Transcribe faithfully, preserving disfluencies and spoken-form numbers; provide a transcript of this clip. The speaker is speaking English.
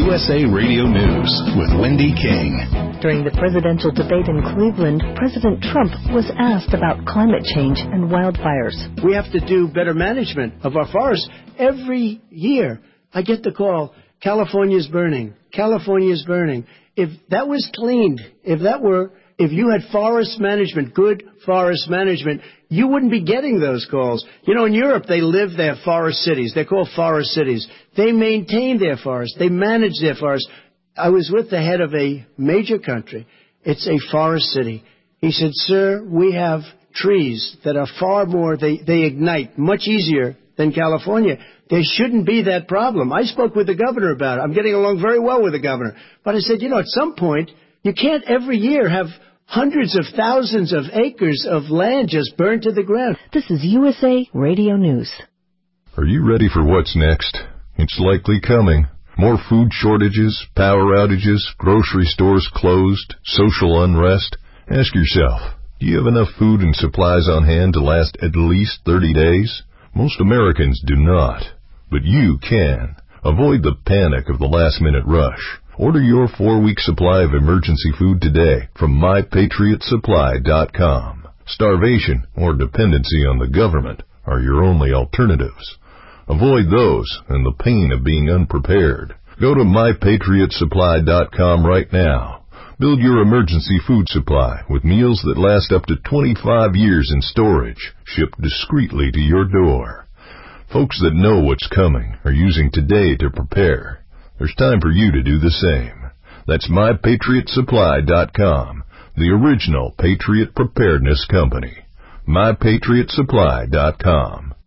U S A Radio News with Wendy King. During the presidential debate in Cleveland, President Trump was asked about climate change and wildfires. We have to do better management of our forests. Every year, I get the call, California's burning, California's burning. If that was cleaned, if that were, if you had forest management, good forest management, you wouldn't be getting those calls. You know, in Europe, they live their forest cities. They're called forest cities. They maintain their forests. They manage their forests. I was with the head of a major country. It's a forest city. He said, sir, we have trees that are far more, they, they ignite much easier than California. There shouldn't be that problem. I spoke with the governor about it. I'm getting along very well with the governor. But I said, you know, at some point, you can't every year have hundreds of thousands of acres of land just burned to the ground. This is U S A Radio News. Are you ready for what's next? It's likely coming. More food shortages, power outages, grocery stores closed, social unrest. Ask yourself, do you have enough food and supplies on hand to last at least thirty days? Most Americans do not, but you can. Avoid the panic of the last-minute rush. Order your four-week supply of emergency food today from my patriot supply dot com. Starvation or dependency on the government are your only alternatives. Avoid those and the pain of being unprepared. Go to my patriot supply dot com right now. Build your emergency food supply with meals that last up to twenty-five years in storage, shipped discreetly to your door. Folks that know what's coming are using today to prepare. There's time for you to do the same. That's my patriot supply dot com, the original Patriot Preparedness Company. my patriot supply dot com.